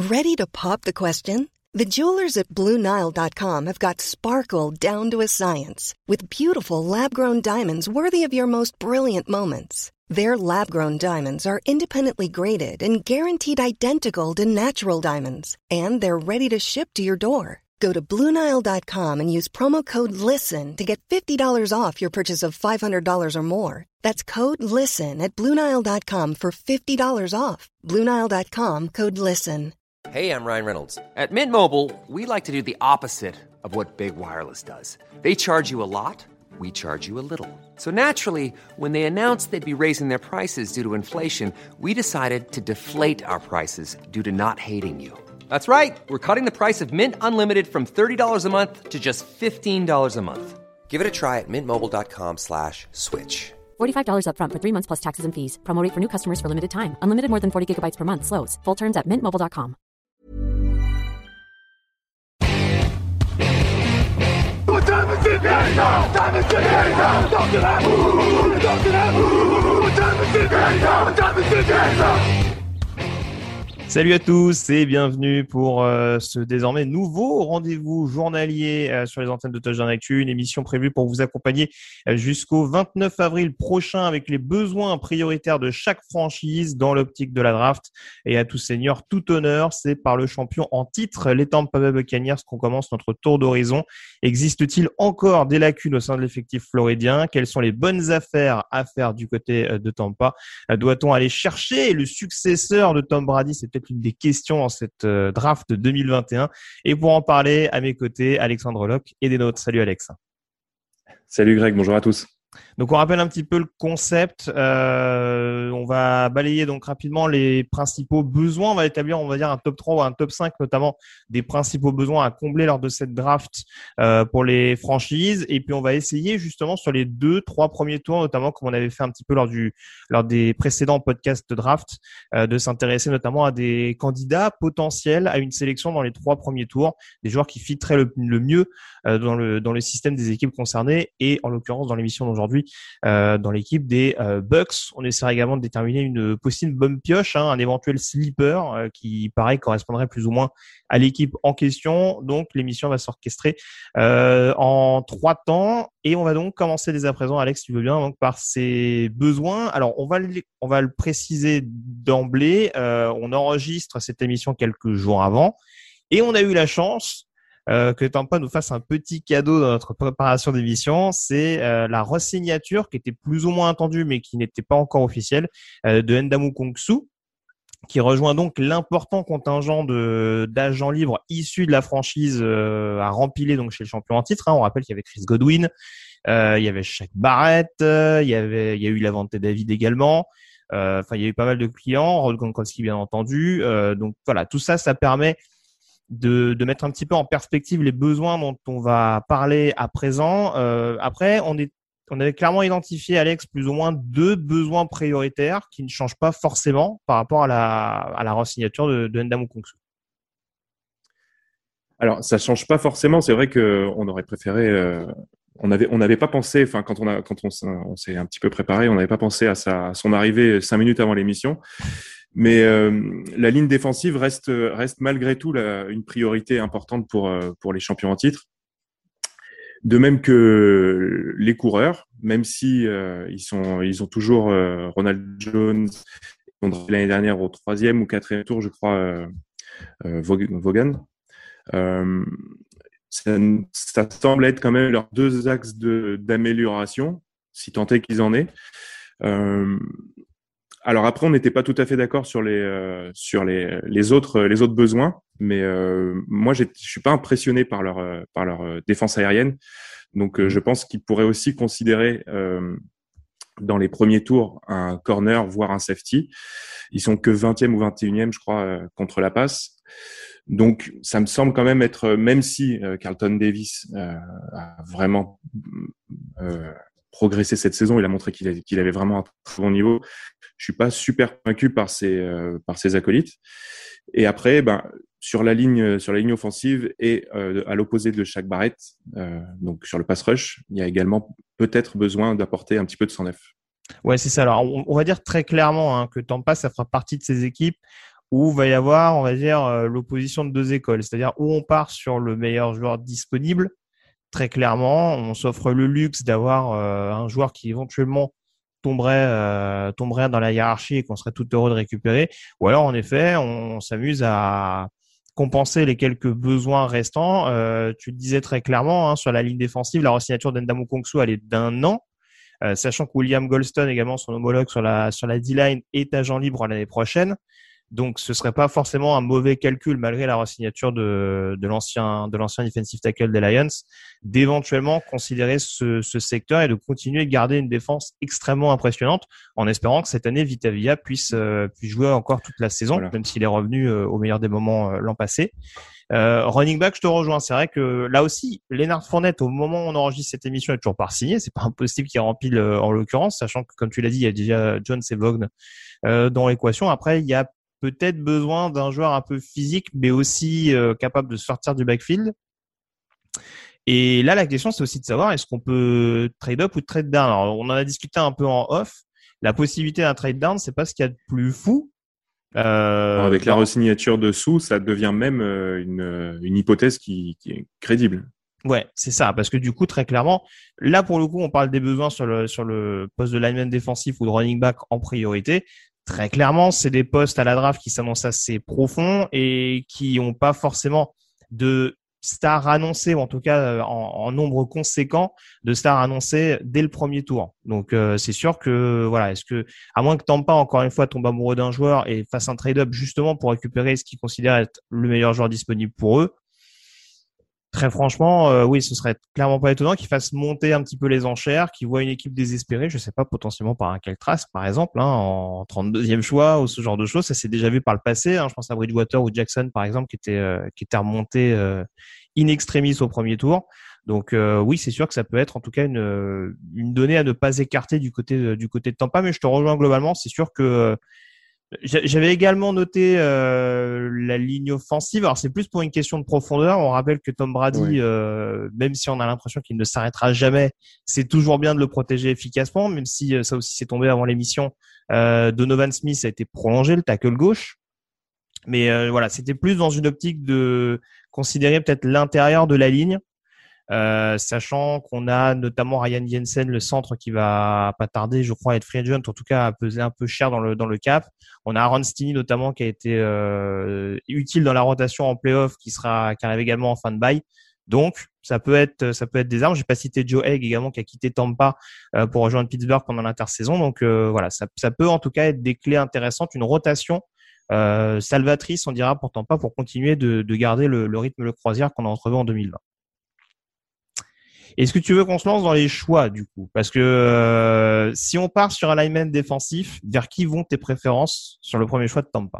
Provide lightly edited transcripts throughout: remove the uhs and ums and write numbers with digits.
Ready to pop the question? The jewelers at BlueNile.com have got sparkle down to a science with beautiful lab-grown diamonds worthy of your most brilliant moments. Their lab-grown diamonds are independently graded and guaranteed identical to natural diamonds, and they're ready to ship to your door. Go to BlueNile.com and use promo code LISTEN to get $50 off your purchase of $500 or more. That's code LISTEN at BlueNile.com for $50 off. BlueNile.com, code LISTEN. Hey, I'm Ryan Reynolds. At Mint Mobile, we like to do the opposite of what Big Wireless does. They charge you a lot, we charge you a little. So naturally, when they announced they'd be raising their prices due to inflation, we decided to deflate our prices due to not hating you. That's right. We're cutting the price of Mint Unlimited from $30 a month to just $15 a month. Give it a try at mintmobile.com/switch. $45 up front for 3 months plus taxes and fees. Promo rate for new customers for limited time. Unlimited more than 40 gigabytes per month. Slows full terms at mintmobile.com. Salut à tous et bienvenue pour ce désormais nouveau rendez-vous journalier sur les antennes de Touchdown Actu, une émission prévue pour vous accompagner jusqu'au 29 avril prochain avec les besoins prioritaires de chaque franchise dans l'optique de la draft. Et à tout seigneur, tout honneur, c'est par le champion en titre, les Tampa Bay Buccaneers, qu'on commence notre tour d'horizon. Existe-t-il encore des lacunes au sein de l'effectif floridien? Quelles sont les bonnes affaires à faire du côté de Tampa? Doit-on aller chercher le successeur de Tom Brady? C'est peut-être une des questions dans cette draft 2021. Et pour en parler, à mes côtés, Alexandre Locke et des nôtres. Salut Alex. Salut Greg, bonjour à tous. Donc, on rappelle un petit peu le concept. On va balayer donc rapidement les principaux besoins. On va établir, on va dire, un top 3 ou un top 5, notamment des principaux besoins à combler lors de cette draft pour les franchises. Et puis, on va essayer justement sur les 2-3 premiers tours, notamment comme on avait fait un petit peu lors des précédents podcasts de draft, de s'intéresser notamment à des candidats potentiels à une sélection dans les 3 premiers tours, des joueurs qui fitteraient le mieux dans le système des équipes concernées et en l'occurrence dans l'émission d'aujourd'hui dans l'équipe des Bucks. On essaiera également de déterminer une possible bonne pioche, un éventuel sleeper qui pareil correspondrait plus ou moins à l'équipe en question. Donc l'émission va s'orchestrer en 3 temps et on va donc commencer dès à présent, Alex, si tu veux bien, donc par ses besoins. Alors on va le préciser d'emblée, on enregistre cette émission quelques jours avant et on a eu la chance que Tampa nous fasse un petit cadeau dans notre préparation d'émission. C'est la re-signature qui était plus ou moins attendue mais qui n'était pas encore officielle de Ndamukong Suh, qui rejoint donc l'important contingent d'agents libres issus de la franchise à rempiler donc chez le champion en titre. On rappelle qu'il y avait Chris Godwin, il y avait Shaq Barrett, il y a eu Lavonte David également. Il y a eu pas mal de clients, Rob Gronkowski bien entendu. Donc voilà, tout ça permet de mettre un petit peu en perspective les besoins dont on va parler à présent. Après, on avait clairement identifié, Alex, plus ou moins 2 besoins prioritaires qui ne changent pas forcément par rapport à la re-signature de Ndamukong Suh. Alors, ça change pas forcément. C'est vrai que on aurait préféré. On n'avait pas pensé. Enfin, quand on s'est un petit peu préparé, on n'avait pas pensé à son arrivée 5 minutes avant l'émission. Mais la ligne défensive reste malgré tout une priorité importante pour les champions en titre. De même que les coureurs, même si ils ont toujours Ronald Jones, l'année dernière au 3e ou 4e tour, je crois, Vaughan. Ça semble être quand même leurs 2 axes d'amélioration, si tant est qu'ils en aient. Alors après, on n'était pas tout à fait d'accord sur les autres besoins, mais moi je suis pas impressionné par leur défense aérienne, donc je pense qu'ils pourraient aussi considérer dans les premiers tours un corner voire un safety. Ils sont que 20e ou 21e, je crois, contre la passe. Donc ça me semble quand même être, même si Carlton Davis a vraiment progressé cette saison, il a montré qu'il avait vraiment un très bon niveau. Je suis pas super convaincu par ses acolytes. Et après, sur la ligne offensive et à l'opposé de Shaq Barrett, donc sur le pass rush, il y a également peut-être besoin d'apporter un petit peu de sang neuf. Ouais, c'est ça. Alors, on va dire très clairement que Tampa, ça fera partie de ces équipes où va y avoir, on va dire, l'opposition de deux écoles. C'est-à-dire où on part sur le meilleur joueur disponible. Très clairement, on s'offre le luxe d'avoir un joueur qui éventuellement tomberait dans la hiérarchie et qu'on serait tout heureux de récupérer. Ou alors, en effet, on s'amuse à compenser les quelques besoins restants. Tu le disais très clairement, hein, sur la ligne défensive, la re-signature d'Endamo Kongsu, elle est d'1 an. Sachant que William Golston, également son homologue sur la D-line, est agent libre l'année prochaine. Donc, ce serait pas forcément un mauvais calcul, malgré la re-signature de l'ancien defensive tackle des Lions, d'éventuellement considérer ce secteur et de continuer de garder une défense extrêmement impressionnante, en espérant que cette année, Vita Vea puisse jouer encore toute la saison, voilà, même s'il est revenu au meilleur des moments l'an passé. Running back, je te rejoins. C'est vrai que là aussi, Leonard Fournette, au moment où on enregistre cette émission, est toujours pas signé. C'est pas impossible qu'il rempile en l'occurrence, sachant que, comme tu l'as dit, il y a déjà Jones et Vaughn dans l'équation. Après, il y a peut-être besoin d'un joueur un peu physique, mais aussi capable de sortir du backfield. Et là, la question, c'est aussi de savoir, est-ce qu'on peut trade up ou trade down? Alors, on en a discuté un peu en off. La possibilité d'un trade down, c'est pas ce qu'il y a de plus fou. Avec la re-signature dessous, ça devient même une hypothèse qui est crédible. Ouais, c'est ça, parce que du coup, très clairement, là, pour le coup, on parle des besoins sur le poste de lineman défensif ou de running back en priorité. Très clairement, c'est des postes à la draft qui s'annoncent assez profonds et qui n'ont pas forcément de stars annoncées, ou en tout cas en nombre conséquent de stars annoncées dès le premier tour. Donc c'est sûr que voilà, est-ce que, à moins que Tampa encore une fois tombe amoureux d'un joueur et fasse un trade-up justement pour récupérer ce qu'ils considèrent être le meilleur joueur disponible pour eux, très franchement, oui, ce serait clairement pas étonnant qu'ils fassent monter un petit peu les enchères, qu'ils voient une équipe désespérée, je sais pas, potentiellement par un Keltras, par exemple, hein, en 32e choix ou ce genre de choses. Ça s'est déjà vu par le passé, hein. Je pense à Bridgewater ou Jackson, par exemple, qui était remonté in extremis au premier tour. Donc oui, c'est sûr que ça peut être en tout cas une donnée à ne pas écarter du côté de Tampa, mais je te rejoins globalement. C'est sûr que j'avais également noté la ligne offensive. Alors c'est plus pour une question de profondeur. On rappelle que Tom Brady, même si on a l'impression qu'il ne s'arrêtera jamais, c'est toujours bien de le protéger efficacement, même si ça aussi s'est tombé avant l'émission. Donovan Smith a été prolongé, le tackle gauche. Mais voilà, c'était plus dans une optique de considérer peut-être l'intérieur de la ligne. Sachant qu'on a notamment Ryan Jensen, le centre, qui va pas tarder, je crois, à être free agent, en tout cas à peser un peu cher dans le cap. On a Aaron Stinney notamment qui a été utile dans la rotation en playoff, qui arrive également en fin de bail. Donc ça peut être des armes. J'ai pas cité Joe Haig également, qui a quitté Tampa pour rejoindre Pittsburgh pendant l'intersaison. Donc voilà, ça peut en tout cas être des clés intéressantes, une rotation salvatrice, on dira, pour Tampa, pour continuer de garder le rythme de croisière qu'on a entrevu en 2020. Est-ce que tu veux qu'on se lance dans les choix, du coup? Parce que si on part sur un lineman défensif, vers qui vont tes préférences sur le premier choix de Tampa?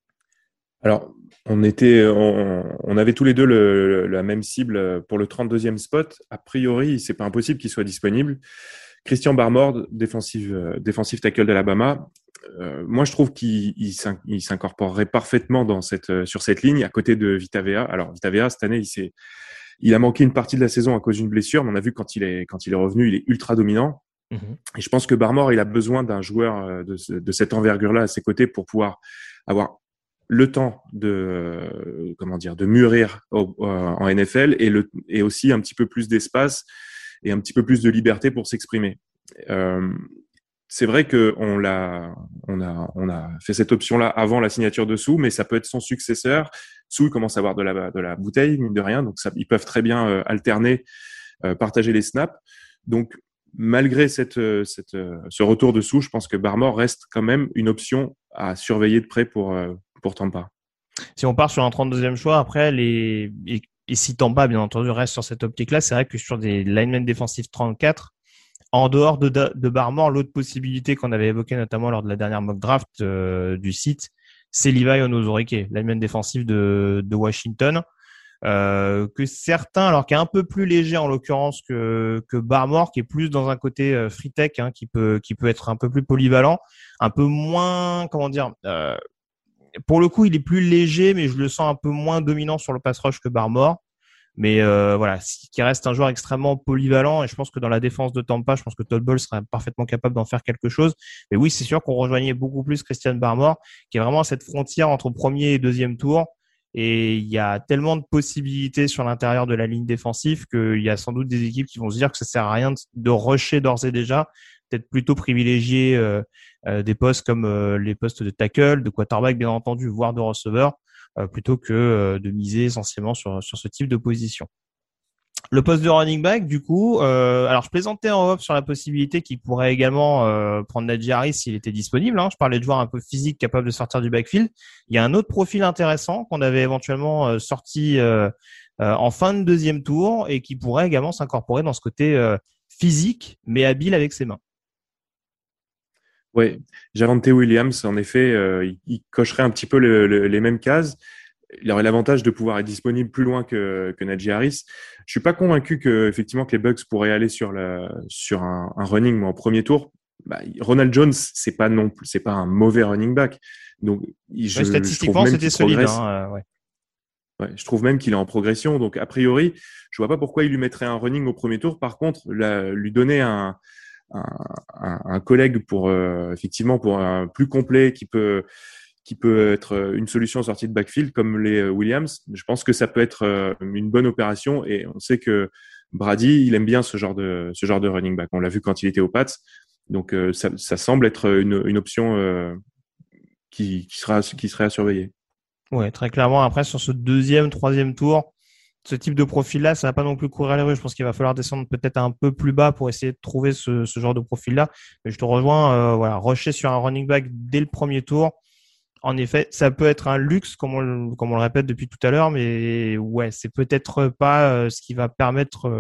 Alors, on avait tous les deux la même cible pour le 32e spot. A priori, c'est pas impossible qu'il soit disponible. Christian Barmore, défensif tackle d'Alabama. Moi, je trouve qu'il s'incorporerait parfaitement sur cette ligne, à côté de Vita Vea. Alors, Vita Vea, cette année, il a manqué une partie de la saison à cause d'une blessure, mais on a vu quand il est revenu, il est ultra dominant. Mm-hmm. Et je pense que Barmore, il a besoin d'un joueur de cette envergure-là à ses côtés pour pouvoir avoir le temps de mûrir en NFL et aussi un petit peu plus d'espace et un petit peu plus de liberté pour s'exprimer. C'est vrai que on a fait cette option-là avant la signature de Sue, mais ça peut être son successeur. Sue commence à avoir de la bouteille, mine de rien, donc ils peuvent très bien alterner, partager les snaps. Donc malgré ce retour de Sue, je pense que Barmore reste quand même une option à surveiller de près pour Tampa. Si on part sur un 32e choix, après et si Tampa, bien entendu, reste sur cette optique-là, c'est vrai que sur des linemen défensifs 34, en dehors de Barmore, l'autre possibilité qu'on avait évoquée notamment lors de la dernière mock draft du site, c'est Levi Onwuzurike, lineman défensif de Washington, que certains, alors qui est un peu plus léger en l'occurrence que Barmore, qui est plus dans un côté free tech, hein, qui peut être un peu plus polyvalent, un peu moins, pour le coup, il est plus léger, mais je le sens un peu moins dominant sur le pass rush que Barmore. Mais voilà, qui reste un joueur extrêmement polyvalent, et je pense que dans la défense de Tampa, je pense que Todd Bowles serait parfaitement capable d'en faire quelque chose. Mais oui, c'est sûr qu'on rejoignait beaucoup plus Christian Barmore, qui est vraiment à cette frontière entre premier et deuxième tour. Et il y a tellement de possibilités sur l'intérieur de la ligne défensive qu'il y a sans doute des équipes qui vont se dire que ça sert à rien de rusher d'ores et déjà, peut-être plutôt privilégier des postes comme les postes de tackle, de quarterback bien entendu, voire de receveur, plutôt que de miser essentiellement sur ce type de position. Le poste de running back, du coup, alors je plaisantais en off sur la possibilité qu'il pourrait également prendre Najee Harris s'il était disponible. Je parlais de joueurs un peu physiques capables de sortir du backfield. Il y a un autre profil intéressant qu'on avait éventuellement sorti en fin de deuxième tour et qui pourrait également s'incorporer dans ce côté physique mais habile avec ses mains. Oui, Javonte Williams, en effet, il cocherait un petit peu les mêmes cases. Il aurait l'avantage de pouvoir être disponible plus loin que Najee Harris. Je suis pas convaincu que effectivement que les Bucks pourraient aller sur un running mais en premier tour. Ronald Jones, c'est pas un mauvais running back. Donc statistiquement, c'était solide. Ouais, je trouve même qu'il est en progression. Donc a priori, je vois pas pourquoi il lui mettrait un running au premier tour. Par contre, lui donner un collègue pour effectivement pour un plus complet qui peut être une solution en sortie de backfield comme les Williams. Je pense que ça peut être une bonne opération et on sait que Brady, il aime bien ce genre de running back. On l'a vu quand il était aux Pats. Donc ça semble être une option qui serait à surveiller. Ouais, très clairement. Après, sur ce deuxième, troisième tour, ce type de profil-là, ça va pas non plus courir les rues. Je pense qu'il va falloir descendre peut-être un peu plus bas pour essayer de trouver ce genre de profil-là. Mais je te rejoins, rusher sur un running back dès le premier tour. En effet, ça peut être un luxe, comme on le répète depuis tout à l'heure, mais ouais, c'est peut-être pas ce qui va permettre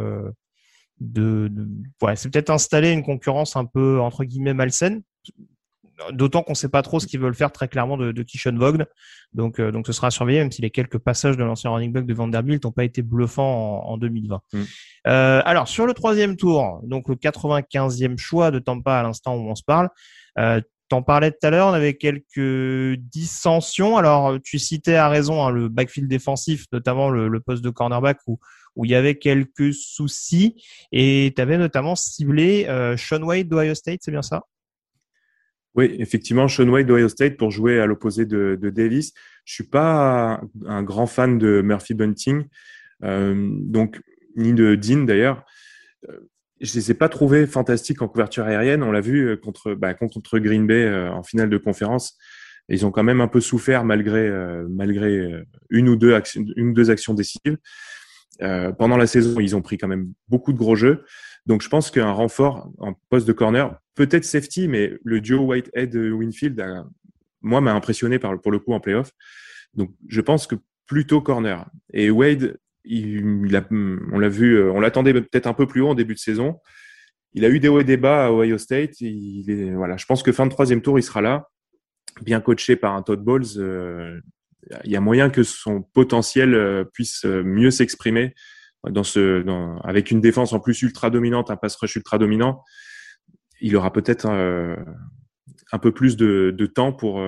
c'est peut-être installer une concurrence un peu entre guillemets malsaine. D'autant qu'on ne sait pas trop ce qu'ils veulent faire très clairement de Keyshawn Vaughn. Donc ce sera surveillé, même si les quelques passages de l'ancien running back de Vanderbilt n'ont pas été bluffants en 2020. Alors, sur le troisième tour, donc le 95e choix de Tampa à l'instant où on se parle, t'en parlais tout à l'heure, on avait quelques dissensions. Alors, tu citais à raison le backfield défensif, notamment le poste de cornerback où il y avait quelques soucis. Et tu avais notamment ciblé Shaun Wade d'Ohio State, c'est bien ça? Oui, effectivement, Shaun Wade d'Ohio State pour jouer à l'opposé de Davis. Je suis pas un grand fan de Murphy Bunting, donc ni de Dean d'ailleurs. Je les ai pas trouvés fantastiques en couverture aérienne. On l'a vu contre Green Bay en finale de conférence. Et ils ont quand même un peu souffert malgré une ou deux actions décisives. Pendant la saison, ils ont pris quand même beaucoup de gros jeux. Donc, je pense qu'un renfort en poste de corner, peut-être safety, mais le duo Whitehead-Winfield, m'a impressionné pour le coup en playoff. Donc, je pense que plutôt corner. Et Wade, on l'a vu, on l'attendait peut-être un peu plus haut en début de saison. Il a eu des hauts et des bas à Ohio State. Je pense que fin de troisième tour, il sera là, bien coaché par un Todd Bowles. Il y a moyen que son potentiel puisse mieux s'exprimer avec une défense en plus ultra dominante, un pass rush ultra dominant. Il aura peut-être un peu plus de temps pour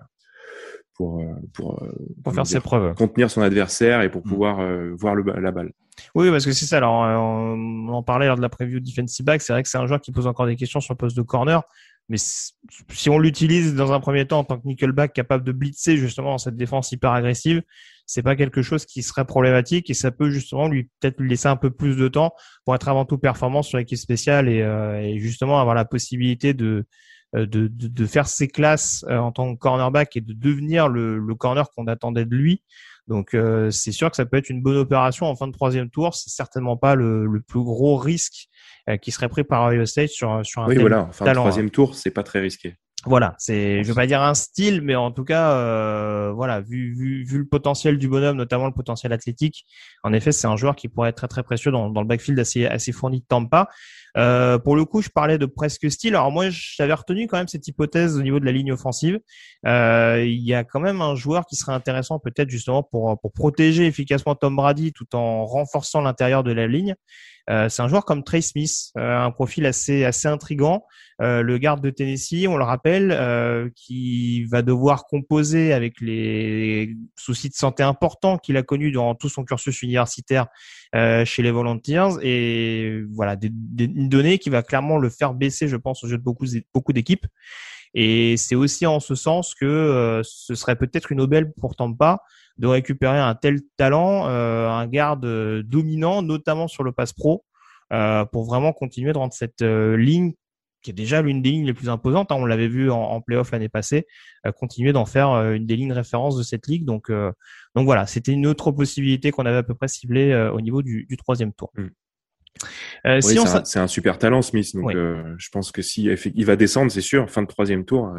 faire ses preuves, contenir son adversaire et pour pouvoir voir la balle. Oui, parce que c'est ça. Alors, on en parlait lors de la preview defensive back. C'est vrai que c'est un joueur qui pose encore des questions sur le poste de corner. Mais si on l'utilise dans un premier temps en tant que nickelback capable de blitzer justement dans cette défense hyper agressive, c'est pas quelque chose qui serait problématique et ça peut justement lui laisser un peu plus de temps pour être avant tout performant sur l'équipe spéciale et justement avoir la possibilité de faire ses classes en tant que cornerback et de devenir le corner qu'on attendait de lui. Donc c'est sûr que ça peut être une bonne opération en fin de troisième tour. C'est certainement pas le plus gros risque qui serait pris par Ohio State sur un tel talent. En fin de troisième tour, c'est pas très risqué. Voilà, je vais pas dire un style, mais en tout cas, vu le potentiel du bonhomme, notamment le potentiel athlétique, en effet, c'est un joueur qui pourrait être très très précieux dans le backfield assez fourni de Tampa. Pour le coup, je parlais de presque style. Alors moi, j'avais retenu quand même cette hypothèse au niveau de la ligne offensive. Il y a quand même un joueur qui serait intéressant peut-être justement pour protéger efficacement Tom Brady tout en renforçant l'intérieur de la ligne. C'est un joueur comme Trey Smith, un profil assez intriguant. Le garde de Tennessee, on le rappelle, qui va devoir composer avec les soucis de santé importants qu'il a connus durant tout son cursus universitaire chez les Volunteers, et voilà une donnée qui va clairement le faire baisser, je pense, au jeu de beaucoup d'équipes. Et c'est aussi en ce sens que ce serait peut-être une aubaine pour Tampa de récupérer un tel talent, un garde dominant, notamment sur le pass pro, pour vraiment continuer de rendre cette ligne, qui est déjà l'une des lignes les plus imposantes, hein, on l'avait vu en play-off l'année passée, continuer d'en faire une des lignes références de cette ligue. Donc voilà, c'était une autre possibilité qu'on avait à peu près ciblée au niveau du troisième tour. Oui, c'est un super talent, Smith. Donc, oui. Je pense que si il va descendre, c'est sûr, fin de troisième tour,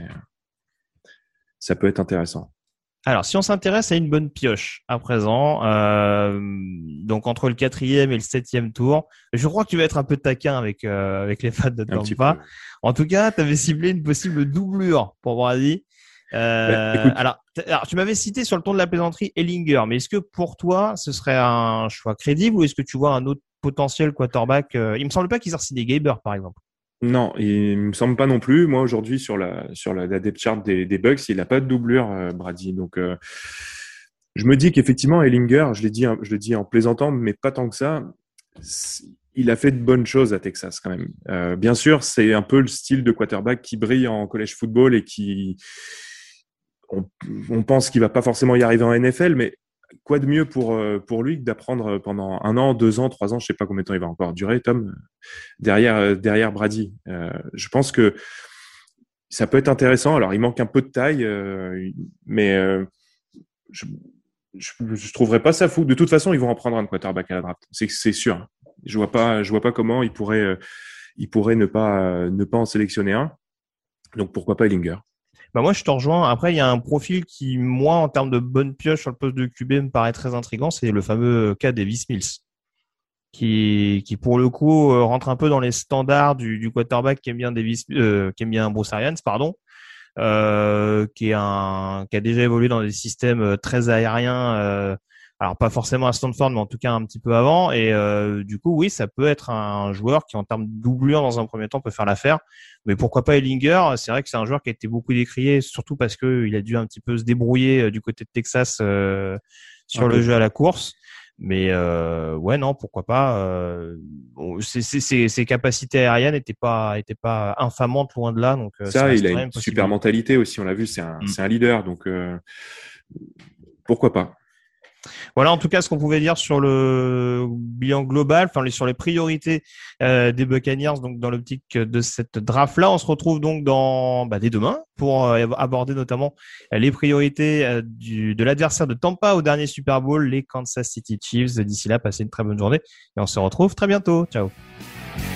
ça peut être intéressant. Alors, si on s'intéresse à une bonne pioche à présent, donc entre le 4e et le 7e tour, je crois que tu vas être un peu taquin avec les fans de Tampa. En tout cas, tu avais ciblé une possible doublure pour Brady. Alors, tu m'avais cité sur le ton de la plaisanterie Ehlinger, mais est-ce que pour toi, ce serait un choix crédible, ou est-ce que tu vois un autre potentiel quarterback? Il me semble pas qu'ils aient signé Gaber, par exemple. Non, il me semble pas non plus. Moi, aujourd'hui, sur la depth chart des Bucks, il a pas de doublure, Brady. Donc, je me dis qu'effectivement, Ehlinger, je le dis en plaisantant, mais pas tant que ça. Il a fait de bonnes choses à Texas, quand même. Bien sûr, c'est un peu le style de quarterback qui brille en college football et on pense qu'il va pas forcément y arriver en NFL, mais quoi de mieux pour lui que d'apprendre pendant 1 an, 2 ans, 3 ans, je sais pas combien de temps il va encore durer, Tom, derrière Brady. Je pense que ça peut être intéressant. Alors, il manque un peu de taille, mais je trouverais pas ça fou. De toute façon, ils vont en prendre un quarterback à la draft. C'est sûr. Je vois pas comment il pourrait ne pas en sélectionner un. Donc, pourquoi pas Ehlinger? Bah moi, je te rejoins. Après, il y a un profil qui, moi, en termes de bonne pioche sur le poste de QB, me paraît très intriguant. C'est le fameux cas Davis Mills, qui pour le coup rentre un peu dans les standards du quarterback qui aime bien Bruce Arians, pardon, qui a déjà évolué dans des systèmes très aériens. Alors pas forcément à Stanford, mais en tout cas un petit peu avant. Et du coup, oui, ça peut être un joueur qui, en termes de doublure, dans un premier temps, peut faire l'affaire. Mais pourquoi pas Ehlinger? C'est vrai que c'est un joueur qui a été beaucoup décrié, surtout parce que il a dû un petit peu se débrouiller du côté de Texas sur le jeu à la course. Mais ouais, non, pourquoi pas. Ses capacités aériennes n'étaient pas infamantes, loin de là. Donc ça, il a une super mentalité aussi. On l'a vu, c'est un leader. Donc pourquoi pas. Voilà, en tout cas, ce qu'on pouvait dire sur le bilan global, enfin sur les priorités des Buccaneers, donc dans l'optique de cette draft-là. On se retrouve donc dès demain pour aborder notamment les priorités de l'adversaire de Tampa au dernier Super Bowl, les Kansas City Chiefs. D'ici là, passez une très bonne journée et on se retrouve très bientôt. Ciao.